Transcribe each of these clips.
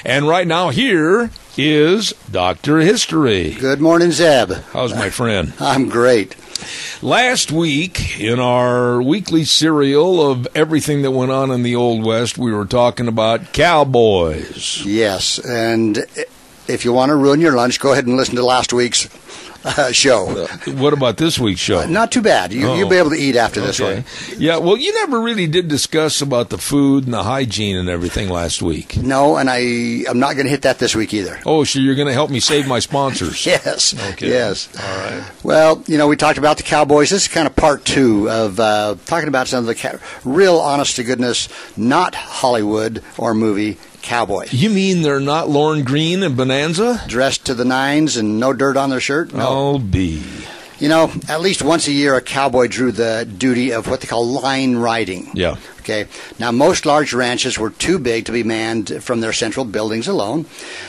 And right now, here is Dr. History. Good morning, Zeb. How's my friend? I'm great. Last week, in our weekly serial of everything that went on in the Old West, we were talking about cowboys. Yes, and if you want to ruin your lunch, go ahead and listen to last week's show. What about this week's show? Not too bad. You'll be able to eat after this one. Yeah, well, you never really did discuss about the food and the hygiene and everything last week. No, and I'm not going to hit that this week either. Oh, so you're going to help me save my sponsors? Yes. Okay. Yes. All right. Well, we talked about the cowboys. This is kind of part two of talking about some of the real honest-to-goodness, not Hollywood or movie cowboys. You mean they're not Lorne Greene and Bonanza? Dressed to the nines and no dirt on their shirt? No. I'll be. At least once a year, a cowboy drew the duty of what they call line riding. Yeah. Okay. Now, most large ranches were too big to be manned from their central buildings alone.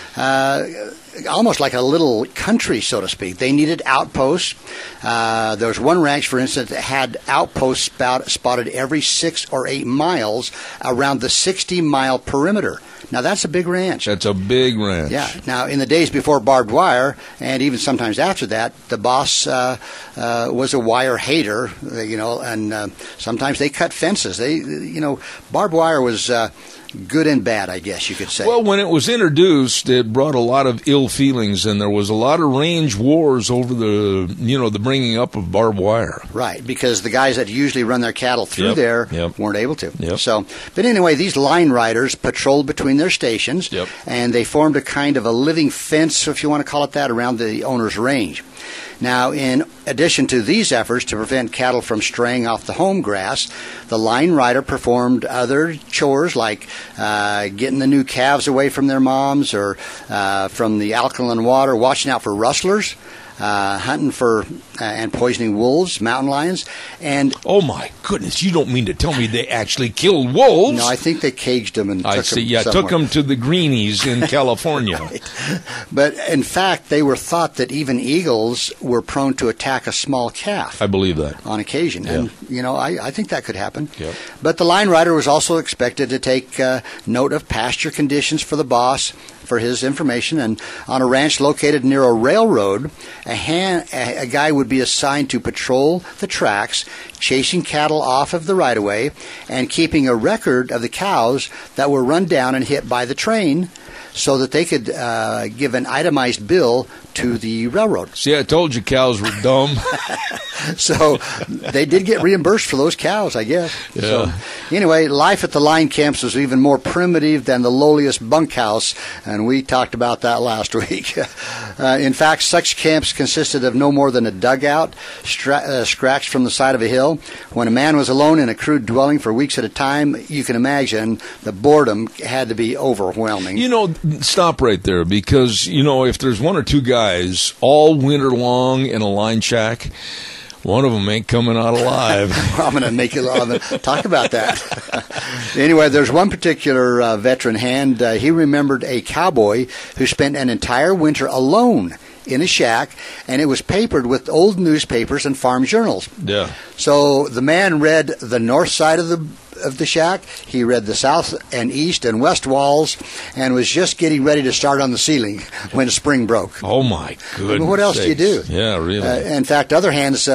Almost like a little country, so to speak. They needed outposts. There was one ranch, for instance, that had outposts spotted every 6 or 8 miles around the 60-mile perimeter. Now, that's a big ranch. That's a big ranch. Yeah. Now, in the days before barbed wire, and even sometimes after that, the boss was a wire hater, and sometimes they cut fences. Barbed wire was good and bad, I guess you could say. Well, when it was introduced, it brought a lot of ill feelings, and there was a lot of range wars over the bringing up of barbed wire. Right, because the guys that usually run their cattle through there weren't able to. Yep. So, but anyway, these line riders patrolled between their stations, and they formed a kind of a living fence, if you want to call it that, around the owner's range. Now, in addition to these efforts to prevent cattle from straying off the home grass, the line rider performed other chores like getting the new calves away from their moms or from the alkaline water, watching out for rustlers, hunting for and poisoning wolves, mountain lions, and oh my goodness! You don't mean to tell me they actually killed wolves? No, I think they caged them and took them. Yeah, took them to the Greenies in California. Right. But in fact, they were thought that even eagles were prone to attack a small calf. I believe that on occasion, and I think that could happen. Yep. But the line rider was also expected to take note of pasture conditions for the boss, for his information, and on a ranch located near a railroad, a guy would be assigned to patrol the tracks, chasing cattle off of the right-of-way, and keeping a record of the cows that were run down and hit by the train so that they could give an itemized bill to the railroad. See, I told you cows were dumb. So they did get reimbursed for those cows, I guess. Yeah. So anyway, life at the line camps was even more primitive than the lowliest bunkhouse, and we talked about that last week. In fact, such camps consisted of no more than a dugout scratched from the side of a hill. When a man was alone in a crude dwelling for weeks at a time, you can imagine the boredom had to be overwhelming. Stop right there, because, if there's one or two guys all winter long in a line shack, one of them ain't coming out alive. I'm going to make it talk about that. Anyway, there's one particular veteran hand. He remembered a cowboy who spent an entire winter alone in a shack, and it was papered with old newspapers and farm journals. Yeah. So the man read the north side of the shack, he read the south and east and west walls, and was just getting ready to start on the ceiling when spring broke. Oh my goodness! What else do you do? Yeah, really. In fact, other hands,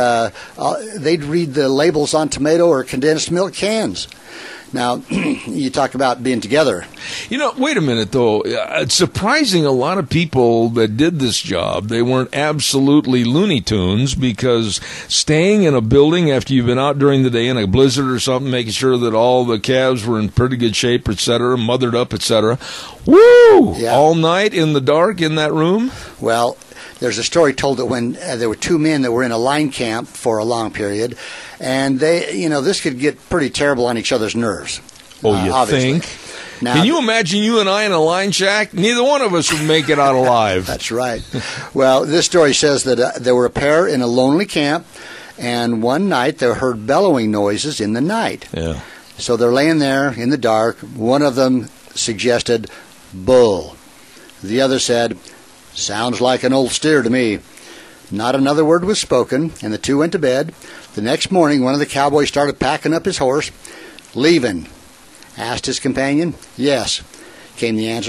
they'd read the labels on tomato or condensed milk cans. Now, you talk about being together. Wait a minute, though. It's surprising a lot of people that did this job, they weren't absolutely Looney Tunes, because staying in a building after you've been out during the day in a blizzard or something, making sure that all the calves were in pretty good shape, etc., mothered up, etc. Woo! Yeah. All night in the dark in that room? Well, there's a story told that when there were two men that were in a line camp for a long period, and they, this could get pretty terrible on each other's nerves. Oh, you obviously. think? Now, can you imagine you and I in a line shack? Neither one of us would make it out alive. That's right. Well, this story says that there were a pair in a lonely camp, and one night they heard bellowing noises in the night. Yeah. So they're laying there in the dark. One of them suggested, "Bull." The other said, "Sounds like an old steer to me." Not another word was spoken, and the two went to bed. The next morning, one of the cowboys started packing up his horse. "Leaving?" asked his companion. "Yes," came the answer.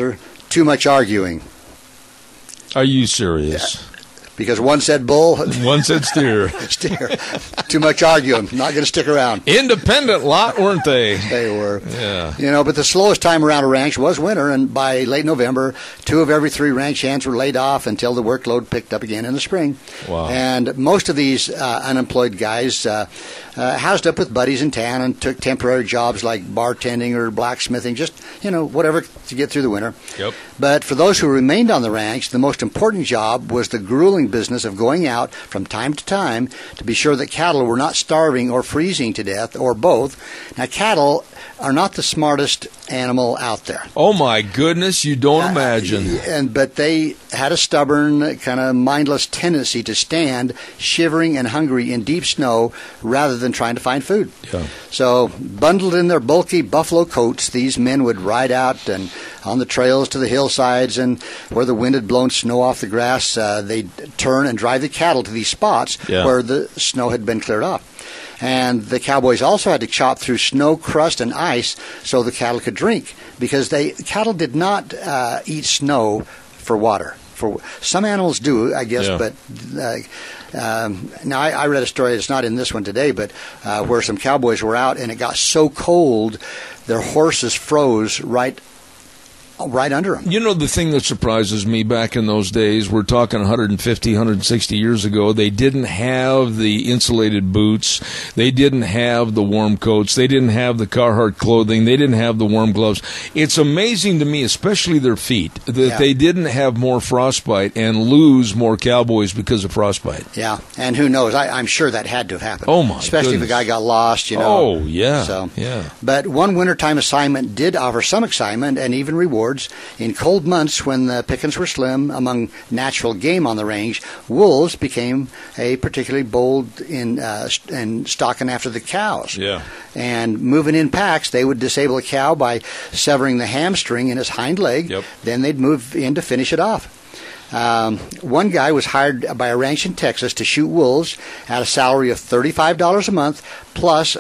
Too much arguing. Are you serious? Yeah. Because one said bull. One said steer. Steer. Too much arguing. Not going to stick around. Independent lot, weren't they? They were. Yeah. But the slowest time around a ranch was winter, and by late November, 2 of every 3 ranch hands were laid off until the workload picked up again in the spring. Wow. And most of these unemployed guys housed up with buddies in town and took temporary jobs like bartending or blacksmithing, just, whatever to get through the winter. Yep. But for those who remained on the ranch, the most important job was the grueling business of going out from time to time to be sure that cattle were not starving or freezing to death, or both. Now, cattle are not the smartest animal out there. Oh, my goodness, you don't imagine. But they had a stubborn, kind of mindless tendency to stand shivering and hungry in deep snow rather than trying to find food. Yeah. So, bundled in their bulky buffalo coats, these men would ride out and on the trails to the hillsides, and where the wind had blown snow off the grass, they'd turn and drive the cattle to these spots where the snow had been cleared off. And the cowboys also had to chop through snow, crust, and ice so the cattle could drink, because cattle did not eat snow for water. For some animals do, I guess, but now I read a story, it's not in this one today, but where some cowboys were out and it got so cold their horses froze right under them. The thing that surprises me back in those days, we're talking 150, 160 years ago, they didn't have the insulated boots, they didn't have the warm coats, they didn't have the Carhartt clothing, they didn't have the warm gloves. It's amazing to me, especially their feet, that they didn't have more frostbite and lose more cowboys because of frostbite. Yeah, and who knows, I'm sure that had to have happened. Oh, my Especially goodness. if a guy got lost, Oh, yeah. So, yeah. But one wintertime assignment did offer some excitement and even rewards. In cold months when the pickings were slim among natural game on the range, wolves became a particularly bold in stalking after the cows. Yeah. And moving in packs, they would disable a cow by severing the hamstring in its hind leg. Yep. Then they'd move in to finish it off. One guy was hired by a ranch in Texas to shoot wolves at a salary of $35 a month plus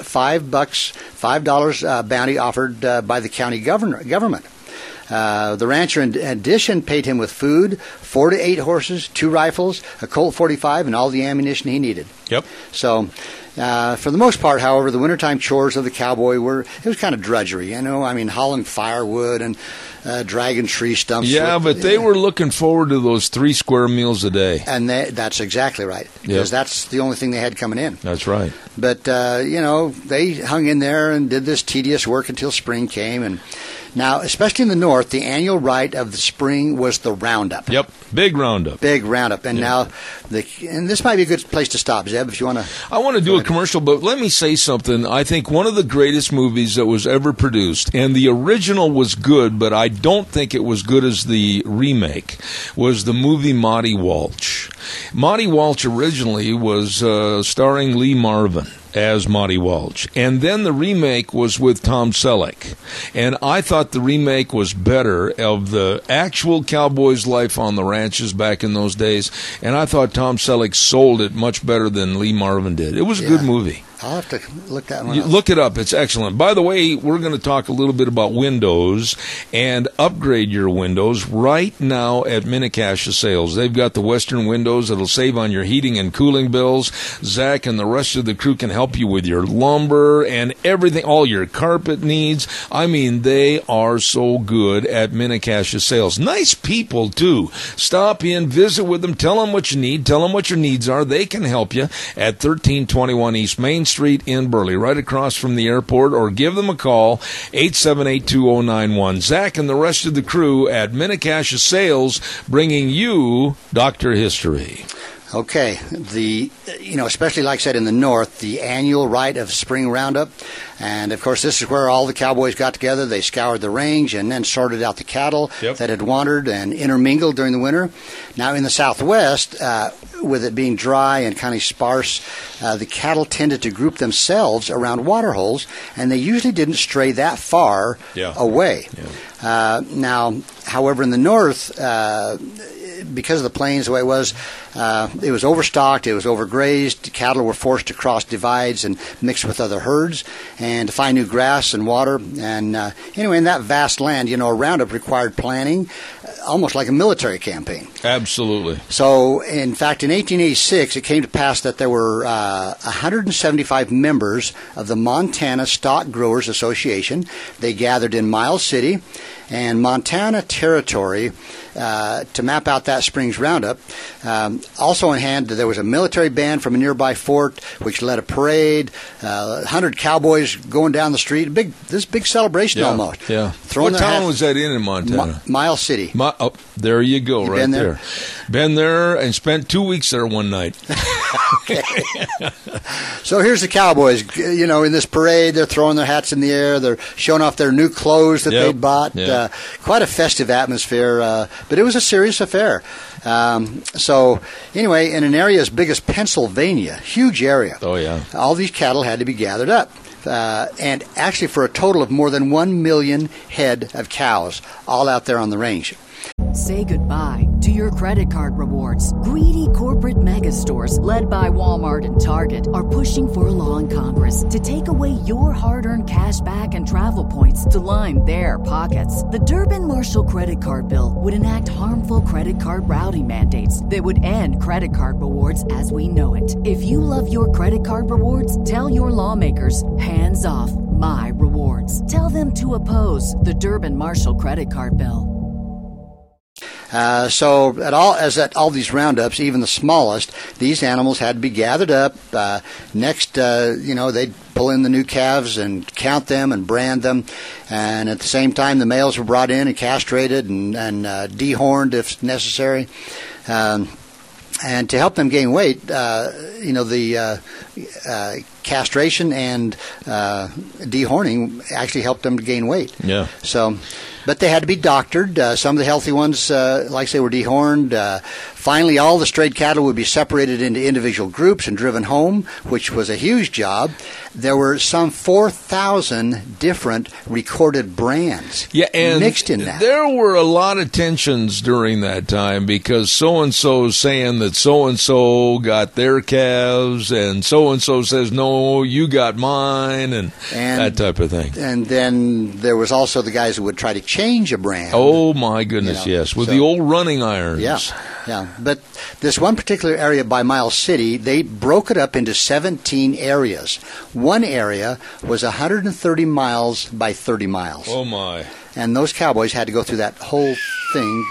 $5 bounty offered by the county government. The rancher, in addition, paid him with food, 4 to 8 horses, 2 rifles, a Colt 45, and all the ammunition he needed. Yep. So, for the most part, however, the wintertime chores of the cowboy it was kind of drudgery, hauling firewood and dragging tree stumps. Yeah, but they were looking forward to those 3 square meals a day. And that's exactly right, because that's the only thing they had coming in. That's right. But, they hung in there and did this tedious work until spring came, and now, especially in the north, the annual rite of the spring was the roundup. Yep, big roundup. Big roundup. And now, and this might be a good place to stop, Zeb, if you want to. I want to do a commercial, but let me say something. I think one of the greatest movies that was ever produced, and the original was good, but I don't think it was good as the remake, was the movie Monty Walsh. Monty Walsh originally was starring Lee Marvin as Monty Walsh. And then the remake was with Tom Selleck. And I thought the remake was better of the actual cowboy's life on the ranches back in those days. And I thought Tom Selleck sold it much better than Lee Marvin did. It was a good movie. I'll have to look that one up. Look it up. It's excellent. By the way, we're going to talk a little bit about windows and upgrade your windows right now at Mini-Cash Sales. They've got the Western windows that'll save on your heating and cooling bills. Zach and the rest of the crew can help you with your lumber and everything, all your carpet needs. They are so good at Mini-Cash Sales. Nice people, too. Stop in, visit with them, tell them what you need, tell them what your needs are. They can help you at 1321 East Main Street in Burley, right across from the airport, or give them a call, 878-2091. Zach and the rest of the crew at Mini-Cash Sales bringing you Dr. History. Okay, especially like I said in the north, the annual rite of spring roundup, and of course this is where all the cowboys got together. They scoured the range and then sorted out the cattle that had wandered and intermingled during the winter. Now in the Southwest, with it being dry and kind of sparse, the cattle tended to group themselves around water holes, and they usually didn't stray that far away. Now, however, in the north, because of the plains the way it was overstocked, it was overgrazed. Cattle were forced to cross divides and mix with other herds and to find new grass and water. And anyway, in that vast land, a roundup required planning, almost like a military campaign. Absolutely. So, in fact, in 1886, it came to pass that there were 175 members of the Montana Stock Growers Association. They gathered in Miles City and Montana Territory to map out that spring's roundup. Also in hand, there was a military band from a nearby fort, which led a parade. 100 cowboys going down the street. This big celebration almost. Yeah. What town was that in Montana? Miles City. There you go, you right been there. Been there and spent 2 weeks there one night. Okay. So here's the cowboys, in this parade. They're throwing their hats in the air. They're showing off their new clothes that they bought. Yep. Quite a festive atmosphere, but it was a serious affair. So anyway, in an area as big as Pennsylvania, huge area. Oh, yeah. All these cattle had to be gathered up. And actually for a total of more than 1 million head of cows, all out there on the range. Say goodbye to your credit card rewards. Greedy corporate mega stores, led by Walmart and Target, are pushing for a law in Congress to take away your hard-earned cash back and travel points to line their pockets. The Durbin-Marshall credit card bill would enact harmful credit card routing mandates that would end credit card rewards as we know it. If you love your credit card rewards, tell your lawmakers, hands off my rewards. Tell them to oppose the Durbin-Marshall credit card bill. So at all these roundups, even the smallest, these animals had to be gathered up. Next, they'd pull in the new calves and count them and brand them. And at the same time, the males were brought in and castrated and dehorned if necessary. And to help them gain weight, the castration and dehorning actually helped them to gain weight. Yeah. So, but they had to be doctored. Some of the healthy ones, like I say, were dehorned. Finally, all the strayed cattle would be separated into individual groups and driven home, which was a huge job. There were some 4,000 different recorded brands mixed in that. There were a lot of tensions during that time because so-and-so's saying that so-and-so got their calves and so-and-so says, no, you got mine, and that type of thing. And then there was also the guys who would try to change a brand. Oh, my goodness, yes, with the old running irons. Yeah. But this one particular area by Miles City, they broke it up into 17 areas. One area was 130 miles by 30 miles. Oh, my. And those cowboys had to go through that whole thing.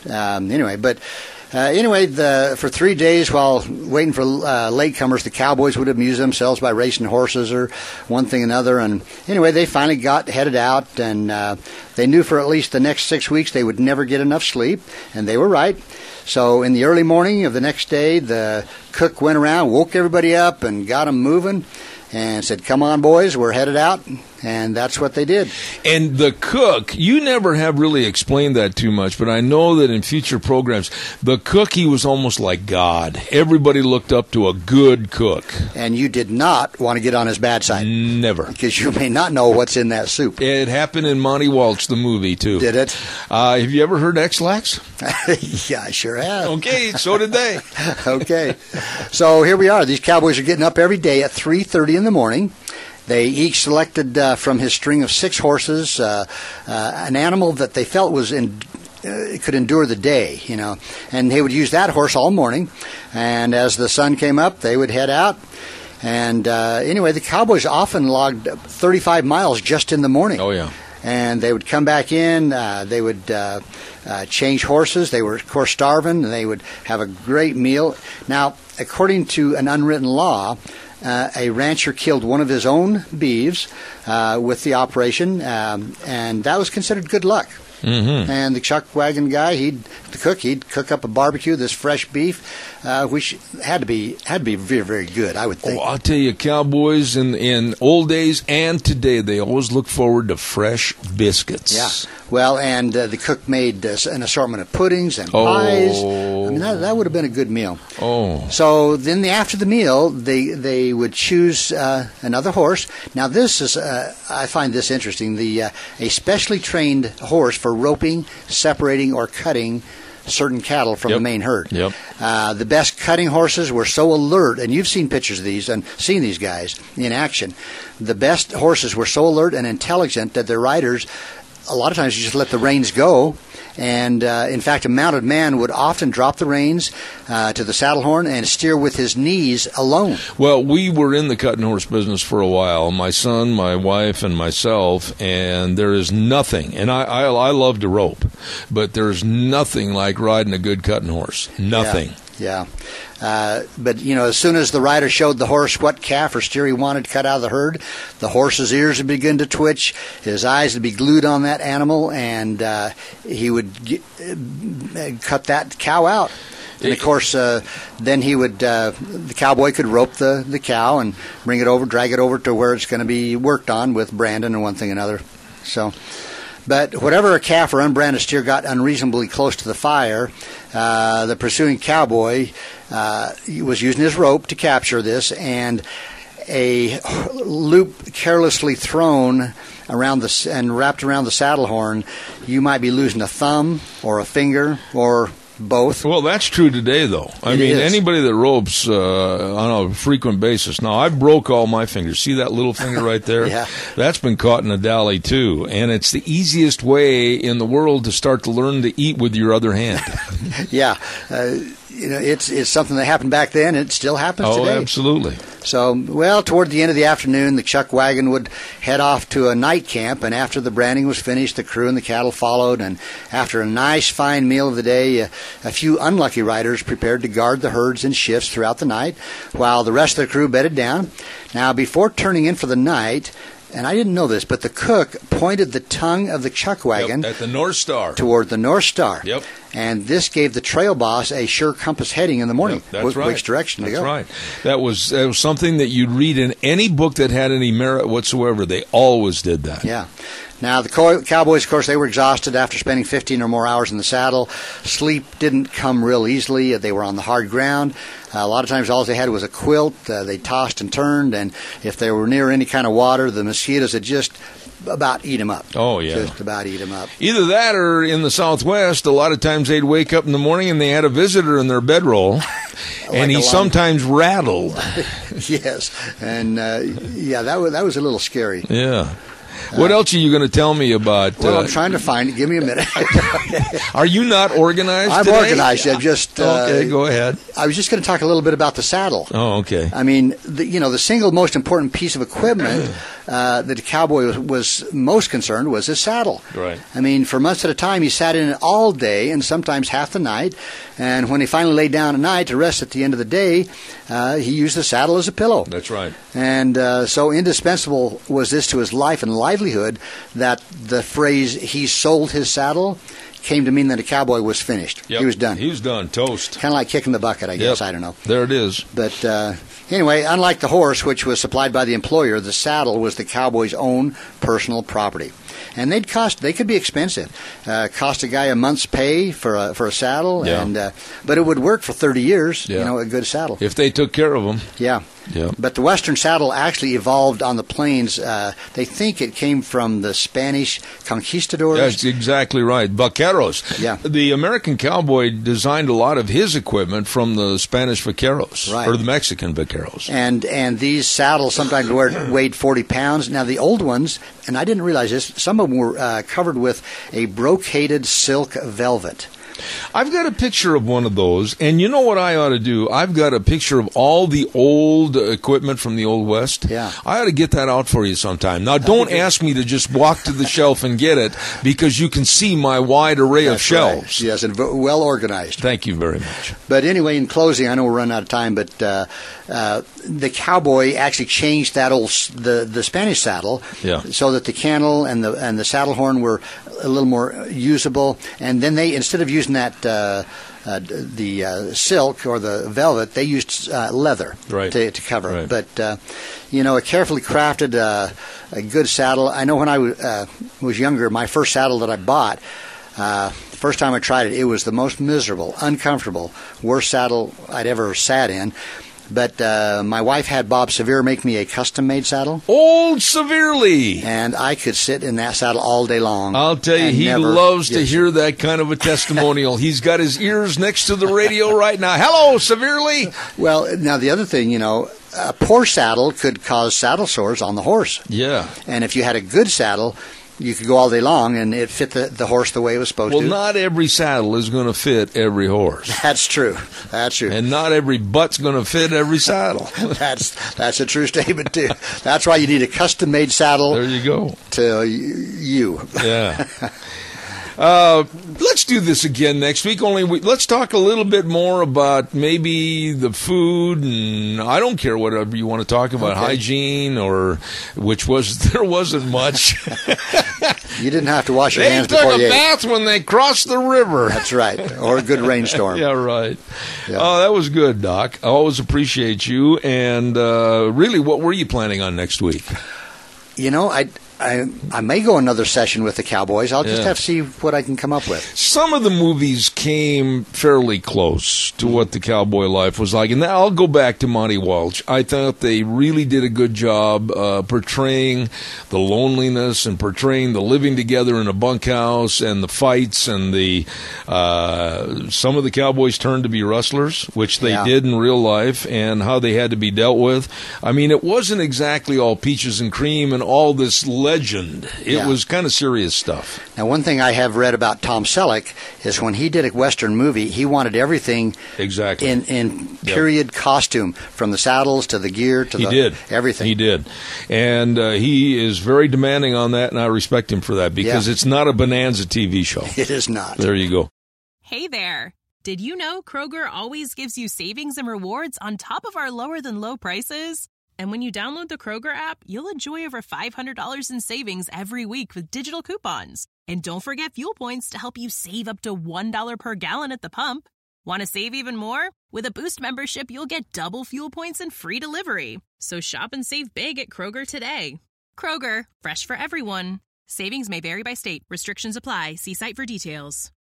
For 3 days while waiting for latecomers, the cowboys would amuse themselves by racing horses or one thing or another. And anyway, they finally got headed out, and they knew for at least the next 6 weeks they would never get enough sleep, and they were right. So in the early morning of the next day, the cook went around, woke everybody up, and got them moving, and said, "Come on, boys, we're headed out." And that's what they did. And the cook, you never have really explained that too much, but I know that in future programs, the cook, he was almost like God. Everybody looked up to a good cook. And you did not want to get on his bad side. Never. Because you may not know what's in that soup. It happened in Monty Waltz, the movie, too. Did it? Have you ever heard X-Lax? Yeah, I sure have. Okay, so did they. Okay. So here we are. These cowboys are getting up every day at 3:30 in the morning. They each selected from his string of 6 horses an animal that they felt was could endure the day, and they would use that horse all morning. And as the sun came up, they would head out. And anyway, the cowboys often logged 35 miles just in the morning. Oh, yeah. And they would come back in. They would change horses. They were, of course, starving. And they would have a great meal. Now, according to an unwritten law, a rancher killed one of his own beeves with the operation, and that was considered good luck. Mm-hmm. And the chuck wagon guy, he'd cook up a barbecue, this fresh beef, which had to be very, very good, I would think. Oh, I'll tell you, cowboys in old days and today, they always look forward to fresh biscuits. Yeah. Well, and the cook made an assortment of puddings and pies. I mean, that would have been a good meal. Oh. So then after the meal, they would choose another horse. Now, this is, I find this interesting, a specially trained horse for roping, separating, or cutting certain cattle from the main herd. Yep. The best cutting horses were so alert, and you've seen pictures of these and seen these guys in action. The best horses were so alert and intelligent that their riders, a lot of times, you just let the reins go. And, in fact, a mounted man would often drop the reins to the saddle horn and steer with his knees alone. Well, we were in the cutting horse business for a while, my son, my wife, and myself, and there is nothing, and I love to rope, but there's nothing like riding a good cutting horse. Nothing. Yeah. But, as soon as the rider showed the horse what calf or steer he wanted cut out of the herd, the horse's ears would begin to twitch, his eyes would be glued on that animal, and he would cut that cow out. And, of course, then he would, the cowboy could rope the cow and bring it over, drag it over to where it's going to be worked on with branding and one thing or another. So... But whatever a calf or unbranded steer got unreasonably close to the fire, the pursuing cowboy was using his rope to capture this, and a loop carelessly thrown around and wrapped around the saddle horn, you might be losing a thumb or a finger or both. Well, that's true today, though. I mean, anybody that ropes on a frequent basis. Now, I broke all my fingers. See that little finger right there? Yeah. That's been caught in a dally, too. And it's the easiest way in the world to start to learn to eat with your other hand. Yeah. It's something that happened back then, and it still happens today. Oh, absolutely. So, toward the end of the afternoon, the chuck wagon would head off to a night camp, and after the branding was finished, the crew and the cattle followed, and after a nice, fine meal of the day, a few unlucky riders prepared to guard the herds in shifts throughout the night, while the rest of the crew bedded down. Now, before turning in for the night, and I didn't know this, but the cook pointed the tongue of the chuck wagon at the North Star. Toward the North Star. Yep. And this gave the trail boss a sure compass heading in the morning. Yep, that's right. Which direction to go. That's right. That was something that you'd read in any book that had any merit whatsoever. They always did that. Yeah. Now, the cowboys, of course, they were exhausted after spending 15 or more hours in the saddle. Sleep didn't come real easily. They were on the hard ground. A lot of times all they had was a quilt. They tossed and turned, and if they were near any kind of water, the mosquitoes would just about eat them up. Oh, yeah. Just about eat them up. Either that or in the Southwest, a lot of times they'd wake up in the morning and they had a visitor in their bedroll, and he sometimes rattled. Yes. And, that was a little scary. Yeah. What else are you going to tell me about? Well, I'm trying to find it. Give me a minute. Are you not organized I'm today? organized. I'm just... okay, go ahead. I was just going to talk a little bit about the saddle. Oh, okay. I mean, the single most important piece of equipment that the cowboy was most concerned was his saddle. Right. I mean, for months at a time, he sat in it all day and sometimes half the night. And when he finally laid down at night to rest at the end of the day, he used the saddle as a pillow. That's right. And so indispensable was this to his life and livelihood that the phrase, he sold his saddle, came to mean that a cowboy was finished. Yep. He was done. He was done. Toast. Kind of like kicking the bucket, I guess. I don't know. There it is. But anyway, unlike the horse, which was supplied by the employer, the saddle was the cowboy's own personal property. And they could be expensive. Cost a guy a month's pay for a saddle, but it would work for 30 years. Yeah. A good saddle. If they took care of them. Yeah. Yeah. But the Western saddle actually evolved on the plains. They think it came from the Spanish conquistadors. That's exactly right. Vaqueros. Yeah. The American cowboy designed a lot of his equipment from the Spanish vaqueros, right, or the Mexican vaqueros. And these saddles sometimes weighed 40 pounds. Now, the old ones, and I didn't realize this, some of them were covered with a brocaded silk velvet. I've got a picture of one of those, and you know what I ought to do? I've got a picture of all the old equipment from the Old West. Yeah. I ought to get that out for you sometime. Now, don't ask me to just walk to the shelf and get it, because you can see my wide array of shelves. Right. Yes, and well organized. Thank you very much. But anyway, in closing, I know we're running out of time, but the cowboy actually changed that the Spanish saddle, so that the cantle and the saddle horn were a little more usable. And then they, instead of using that the silk or the velvet, they used leather to cover. Right. But a carefully crafted a good saddle. I know when I was younger, my first saddle that I bought, the first time I tried it, it was the most miserable, uncomfortable, worst saddle I'd ever sat in. But my wife had Bob Sevier make me a custom-made saddle. Old Severely. And I could sit in that saddle all day long. I'll tell you, he loves to hear that kind of a testimonial. He's got his ears next to the radio right now. Hello, Severely. Well, now the other thing, a poor saddle could cause saddle sores on the horse. Yeah. And if you had a good saddle, you could go all day long and it fit the horse the way it was supposed to. Well, not every saddle is going to fit every horse. That's true. That's true. And not every butt's going to fit every saddle. That's a true statement, too. That's why you need a custom-made saddle. There you go. To you. Yeah. Let's do this again next week. Let's talk a little bit more about maybe the food, and I don't care whatever you want to talk about, hygiene, or there wasn't much. You didn't have to wash your hands before you ate. They took a bath when they crossed the river. That's right, or a good rainstorm. Yeah, right. Yeah. Oh, that was good, Doc. I always appreciate you. And really, what were you planning on next week? I may go another session with the Cowboys. I'll just have to see what I can come up with. Some of the movies came fairly close to what the cowboy life was like. And I'll go back to Monty Walsh. I thought they really did a good job portraying the loneliness and portraying the living together in a bunkhouse and the fights and the some of the cowboys turned to be wrestlers, which they did in real life, and how they had to be dealt with. I mean, it wasn't exactly all peaches and cream and all this legend. It was kind of serious stuff. Now, one thing I have read about Tom Selleck is when he did a Western movie, he wanted everything in period costume, from the saddles to the gear to everything. He did. And he is very demanding on that, and I respect him for that, because it's not a Bonanza TV show. It is not. There you go. Hey there. Did you know Kroger always gives you savings and rewards on top of our lower-than-low prices? And when you download the Kroger app, you'll enjoy over $500 in savings every week with digital coupons. And don't forget fuel points to help you save up to $1 per gallon at the pump. Want to save even more? With a Boost membership, you'll get double fuel points and free delivery. So shop and save big at Kroger today. Kroger, fresh for everyone. Savings may vary by state. Restrictions apply. See site for details.